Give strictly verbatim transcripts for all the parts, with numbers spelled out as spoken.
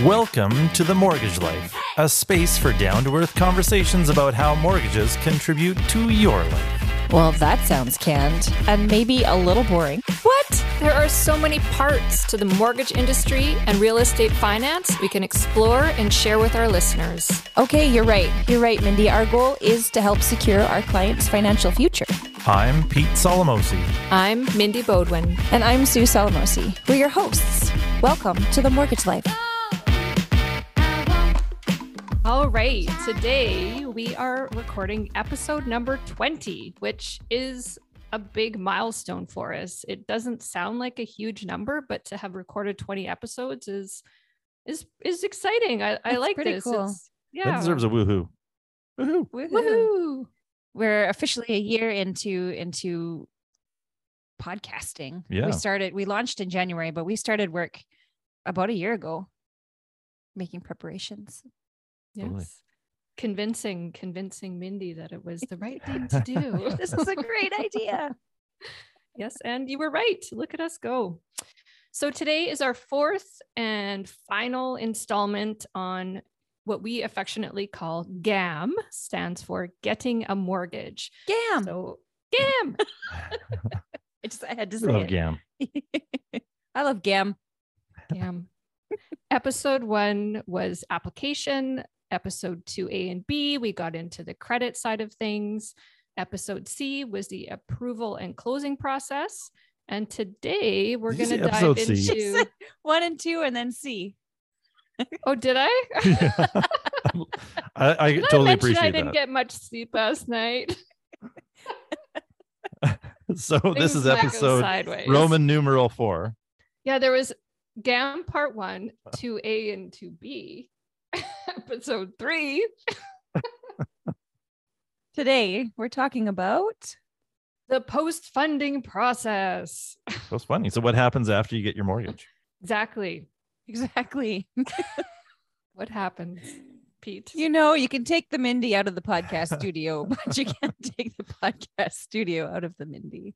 Welcome to The Mortgage Life, a space for down-to-earth conversations about how mortgages contribute to your life. Well, that sounds canned and maybe a little boring. What? There are so many parts to the mortgage industry and real estate finance we can explore and share with our listeners. Okay, you're right. You're right, Mindy. Our goal is to help secure our clients' financial future. I'm Pete Solomosi. I'm Mindy Bodwin. And I'm Sue Solomosi. We're your hosts. Welcome to The Mortgage Life. All right, today we are recording episode number twenty, which is a big milestone for us. It doesn't sound like a huge number, but to have recorded twenty episodes is is is exciting. I, I like pretty this. Cool. It's, yeah, That deserves a woohoo. Woohoo. Woohoo. woohoo. We're officially a year into into podcasting. Yeah. We started, we launched in January, but we started work about a year ago, making preparations. Yes. Totally. Convincing, convincing Mindy that it was the right thing to do. This is a great idea. Yes, and you were right. Look at us go. So today is our fourth and final installment on what we affectionately call GAM, stands for Getting a Mortgage. Gam. So GAM. I just I had to say Love it. Gam. I love Gam. GAM. Episode one was application. Episode two, A and B, we got into the credit side of things. Episode C was the approval and closing process. And today we're Did going you to say dive episode C? into... One and two, and then C. Oh, did I? Yeah. I, I Did totally I mention appreciate I didn't that. get much sleep last night. So this Things is might go episode sideways. Roman numeral four. Yeah, there was GAM part one, two A and two B. Episode three. Today we're talking about The post-funding process. That's funny. So what happens after you get your mortgage? Exactly. exactly. What happens, Pete? You know, you can take the Mindy out of the podcast studio, but you can't take the podcast studio out of the Mindy.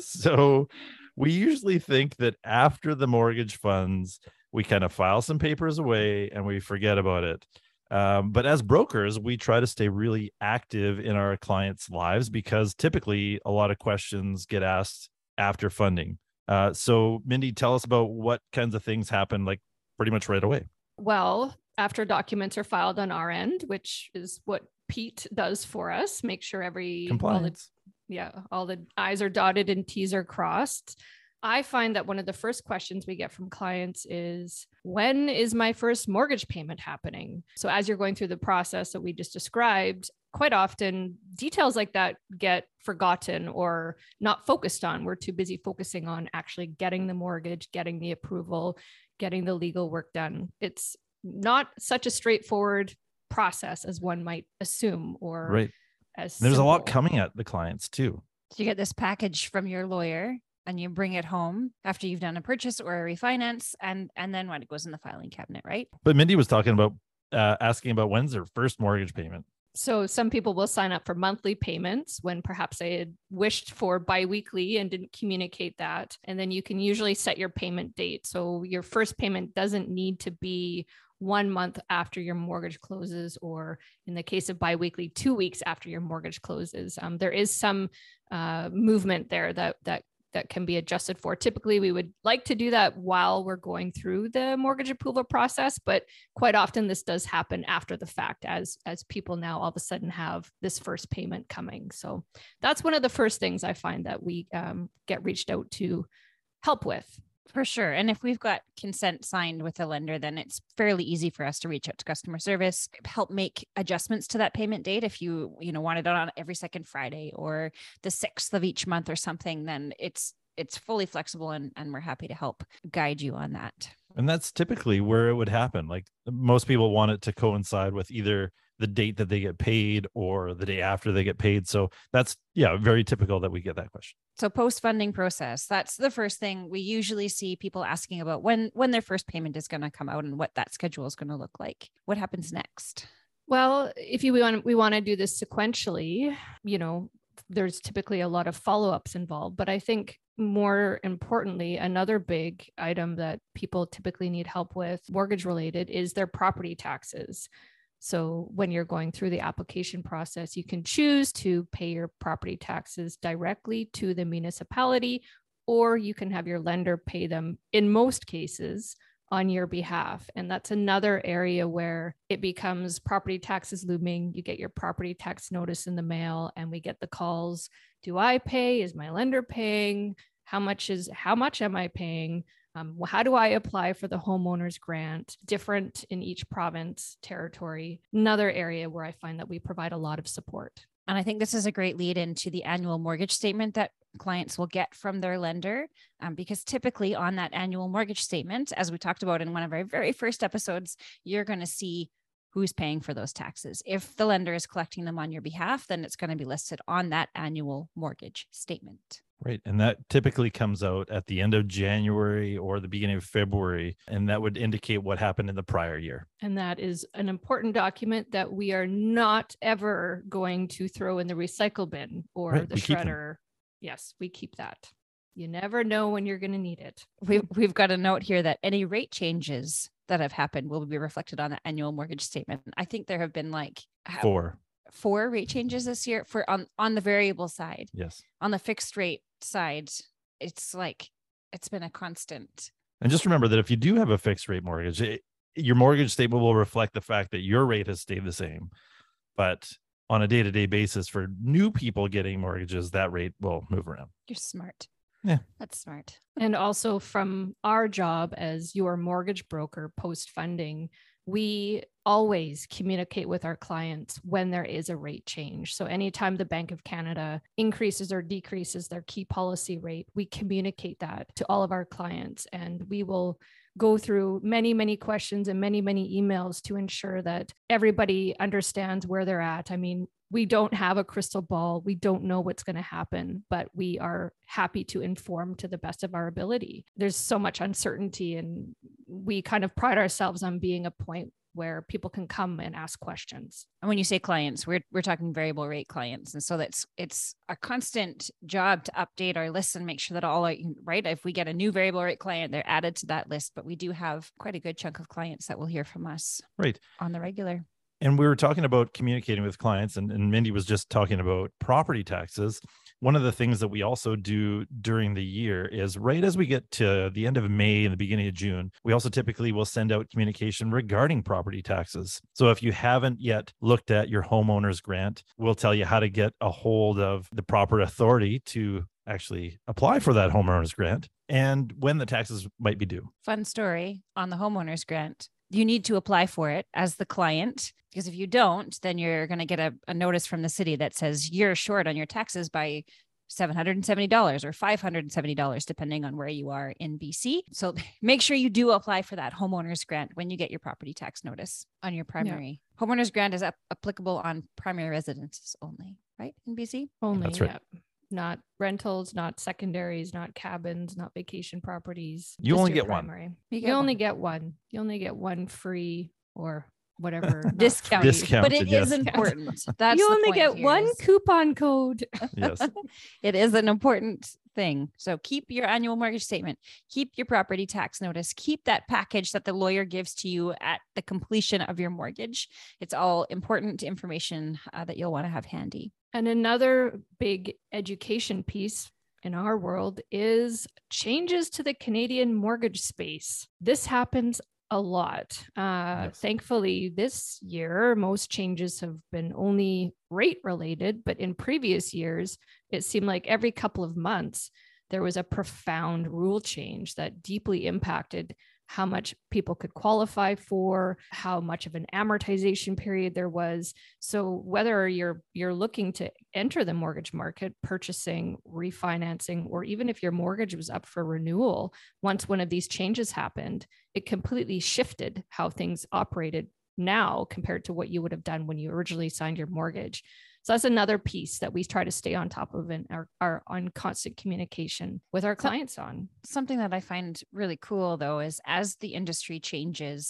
So we usually think that after the mortgage funds, we kind of file some papers away and we forget about it. Um, but as brokers, we try to stay really active in our clients' lives because typically a lot of questions get asked after funding. Uh, so Mindy, tell us about what kinds of things happen like pretty much right away. Well, after documents are filed on our end, which is what Pete does for us, make sure every all the, Compliance. yeah, all the I's are dotted and T's are crossed. I find that one of the first questions we get from clients is, when is my first mortgage payment happening? So as you're going through the process that we just described, quite often details like that get forgotten or not focused on. We're too busy focusing on actually getting the mortgage, getting the approval, getting the legal work done. It's not such a straightforward process as one might assume, or Right. as There's a lot simple. coming at the clients too. You get this package from your lawyer and you bring it home after you've done a purchase or a refinance, and and then when it goes in the filing cabinet, right? But Mindy was talking about uh, asking about when's their first mortgage payment. So some people will sign up for monthly payments when perhaps they had wished for biweekly and didn't communicate that. And then you can usually set your payment date. So your first payment doesn't need to be one month after your mortgage closes, or in the case of biweekly, two weeks after your mortgage closes. Um, there is some uh, movement there that that that can be adjusted for. Typically, we would like to do that while we're going through the mortgage approval process, but quite often this does happen after the fact as, as people now all of a sudden have this first payment coming. So that's one of the first things I find that we um, get reached out to help with. For sure. And if we've got consent signed with a lender, then it's fairly easy for us to reach out to customer service, help make adjustments to that payment date. If you, you know, want it on every second Friday or the sixth of each month or something, then it's it's fully flexible, and, and we're happy to help guide you on that. And that's typically where it would happen. Like most people want it to coincide with either the date that they get paid or the day after they get paid. So that's, yeah, very typical that we get that question. So post-funding process, that's the first thing we usually see people asking about, when when their first payment is going to come out and what that schedule is going to look like. What happens next? Well, if you we want we want to do this sequentially, you know, there's typically a lot of follow-ups involved, but I think more importantly, another big item that people typically need help with, mortgage related, is their property taxes. So when you're going through the application process, you can choose to pay your property taxes directly to the municipality, or you can have your lender pay them in most cases on your behalf. And that's another area where it becomes property taxes looming. You get your property tax notice in the mail and we get the calls. Do I pay? Is my lender paying? How much is, how much am I paying? Um, how do I apply for the homeowner's grant? Different in each province, territory. Another area where I find that we provide a lot of support. And I think this is a great lead into the annual mortgage statement that clients will get from their lender, um, because typically on that annual mortgage statement, as we talked about in one of our very first episodes, you're going to see who's paying for those taxes. If the lender is collecting them on your behalf, then it's going to be listed on that annual mortgage statement. Right. And that typically comes out at the end of January or the beginning of February. And that would indicate what happened in the prior year. And that is an important document that we are not ever going to throw in the recycle bin or Right, the we keep them. shredder. Yes, we keep that. You never know when you're going to need it. We've, we've got a note here that any rate changes that have happened will be reflected on the annual mortgage statement. I think there have been like Four. four rate changes this year for on, on the variable side. Yes. On the fixed rate side, it's like, it's been a constant. And just remember that if you do have a fixed rate mortgage, it, your mortgage statement will reflect the fact that your rate has stayed the same. But on a day-to-day basis for new people getting mortgages, that rate will move around. You're smart. Yeah. That's smart. And also from our job as your mortgage broker post-funding, we always communicate with our clients when there is a rate change. So anytime the Bank of Canada increases or decreases their key policy rate, we communicate that to all of our clients. And we will go through many, many questions and many, many emails to ensure that everybody understands where they're at. I mean, we don't have a crystal ball. We don't know what's going to happen, but we are happy to inform to the best of our ability. There's so much uncertainty, and we kind of pride ourselves on being a point where people can come and ask questions. And when you say clients, we're we're talking variable rate clients. And so that's it's a constant job to update our list and make sure that all, right, if we get a new variable rate client, they're added to that list. But we do have quite a good chunk of clients that will hear from us Right. on the regular. And we were talking about communicating with clients, and, and Mindy was just talking about property taxes. One of the things that we also do during the year is right as we get to the end of May and the beginning of June, we also typically will send out communication regarding property taxes. So if you haven't yet looked at your homeowner's grant, we'll tell you how to get a hold of the proper authority to actually apply for that homeowner's grant and when the taxes might be due. Fun story on the homeowner's grant. You need to apply for it as the client, because if you don't, then you're going to get a, a notice from the city that says you're short on your taxes by seven hundred seventy dollars or five hundred seventy dollars, depending on where you are in B C. So make sure you do apply for that homeowner's grant when you get your property tax notice on your primary. Yeah. Homeowner's grant is ap- applicable on primary residences only, right? In B C? Only, That's right. Yeah. Not rentals, not secondaries, not cabins, not vacation properties. You just only your get primary. one. You, You you get only one. get one. You only get one free or whatever. not Discount. free. Discount. But it Counted, is yes. important. That's You the only point get here one is- coupon code. Yes. It is an important thing. So keep your annual mortgage statement, keep your property tax notice, keep that package that the lawyer gives to you at the completion of your mortgage. It's all important information uh, that you'll want to have handy. And another big education piece in our world is changes to the Canadian mortgage space. This happens a lot. Uh, Yes. Thankfully, this year, most changes have been only rate related, but in previous years, it seemed like every couple of months, there was a profound rule change that deeply impacted how much people could qualify for, how much of an amortization period there was. So whether you're you're looking to enter the mortgage market, purchasing, refinancing, or even if your mortgage was up for renewal, once one of these changes happened, it completely shifted how things operated now compared to what you would have done when you originally signed your mortgage. So that's another piece that we try to stay on top of and are, are on constant communication with our So- clients on. Something that I find really cool, though, is as the industry changes,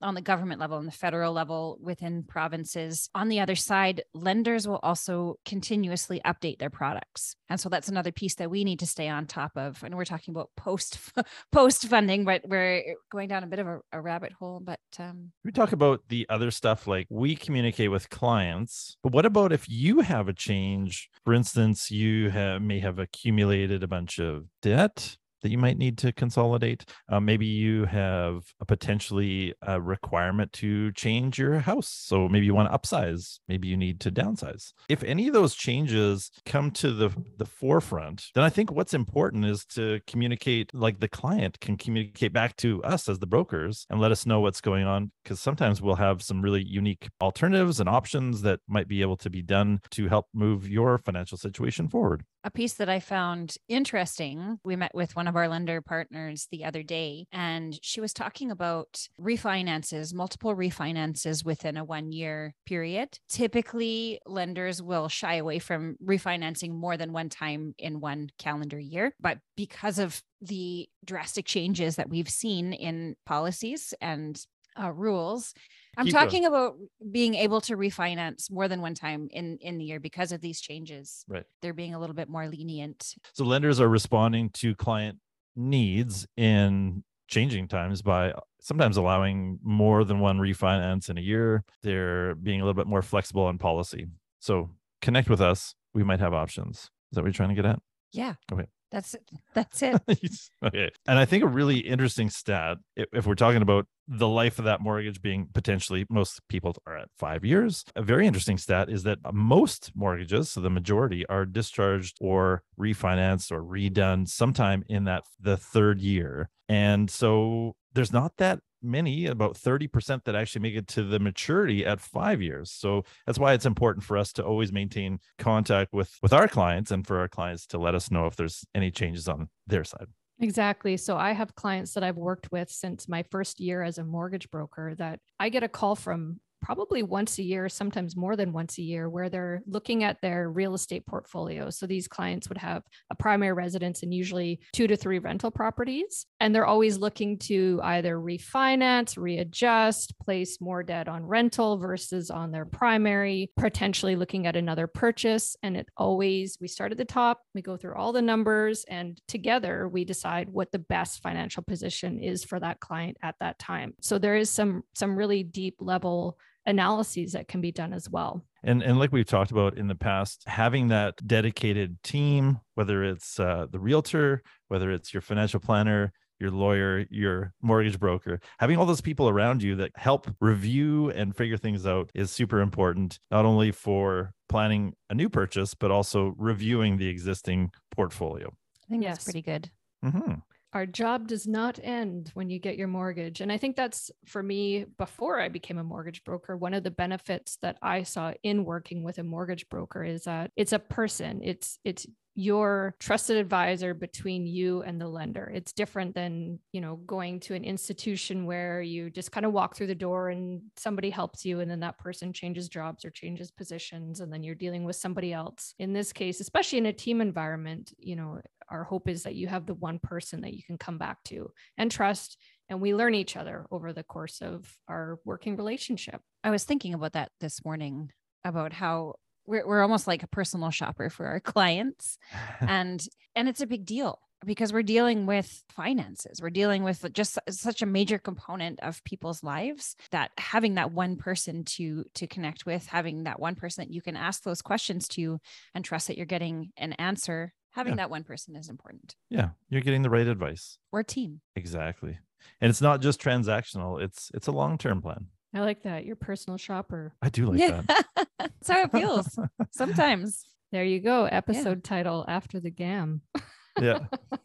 on the government level and the federal level within provinces. On the other side, lenders will also continuously update their products. And so that's another piece that we need to stay on top of. And we're talking about post post funding, but we're going down a bit of a, a rabbit hole. But um, we talk about the other stuff, like we communicate with clients, but what about if you have a change? For instance, you have, may have accumulated a bunch of debt that you might need to consolidate. Uh, maybe you have a potentially a requirement to change your house. So maybe you want to upsize. Maybe you need to downsize. If any of those changes come to the, the forefront, then I think what's important is to communicate, like the client can communicate back to us as the brokers and let us know what's going on. Because sometimes we'll have some really unique alternatives and options that might be able to be done to help move your financial situation forward. A piece that I found interesting, we met with one of our lender partners the other day, and she was talking about refinances, multiple refinances within a one year period. Typically, lenders will shy away from refinancing more than one time in one calendar year. But because of the drastic changes that we've seen in policies and uh, rules, I'm Keep talking going. about being able to refinance more than one time in, in the year because of these changes. Right. They're being a little bit more lenient. So lenders are responding to client needs in changing times by sometimes allowing more than one refinance in a year. They're being a little bit more flexible on policy. So connect with us. We might have options. Is that what you're trying to get at? Yeah. Okay. That's it. That's it. Okay. And I think a really interesting stat, if, if we're talking about the life of that mortgage being potentially, most people are at five years. A very interesting stat is that most mortgages, so the majority, are discharged or refinanced or redone sometime in that the third year. And so there's not that many, about thirty percent that actually make it to the maturity at five years. So that's why it's important for us to always maintain contact with, with our clients and for our clients to let us know if there's any changes on their side. Exactly. So I have clients that I've worked with since my first year as a mortgage broker that I get a call from probably once a year, sometimes more than once a year, where they're looking at their real estate portfolio. So these clients would have a primary residence and usually two to three rental properties. And they're always looking to either refinance, readjust, place more debt on rental versus on their primary, potentially looking at another purchase. And it always, we start at the top, we go through all the numbers, and together we decide what the best financial position is for that client at that time. So there is some, some really deep level analyses that can be done as well. And and like we've talked about in the past, having that dedicated team, whether it's uh, the realtor, whether it's your financial planner, your lawyer, your mortgage broker, having all those people around you that help review and figure things out is super important, not only for planning a new purchase, but also reviewing the existing portfolio. I think Yes. that's pretty good. Mm-hmm. Our job does not end when you get your mortgage. And I think that's, for me, before I became a mortgage broker, one of the benefits that I saw in working with a mortgage broker is that it's a person. It's, it's your trusted advisor between you and the lender. It's different than, you know, going to an institution where you just kind of walk through the door and somebody helps you and then that person changes jobs or changes positions and then you're dealing with somebody else. In this case, especially in a team environment, you know, our hope is that you have the one person that you can come back to and trust, and we learn each other over the course of our working relationship. I was thinking about that this morning, about how we're, we're almost like a personal shopper for our clients. and, and it's a big deal because we're dealing with finances. We're dealing with just such a major component of people's lives that having that one person to, to connect with, having that one person that you can ask those questions to and trust that you're getting an answer. Having Yeah. that one person is important. Yeah, you're getting the right advice. We're a team. Exactly. And it's not just transactional. It's it's a long-term plan. I like that. Your personal shopper. I do like that. That's how it feels sometimes. There you go. Episode title after the G A M. Yeah.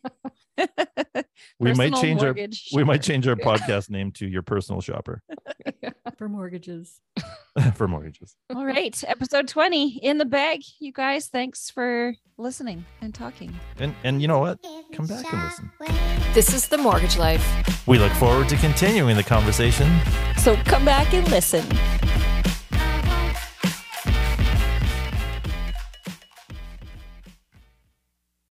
We might Personal change our mortgage we might shopper. change our podcast name to Your Personal Shopper For mortgages. for mortgages. All right. Episode twenty in the bag. You guys, thanks for listening and talking. And and you know what? Come back and listen. This is The Mortgage Life. We look forward to continuing the conversation. So come back and listen.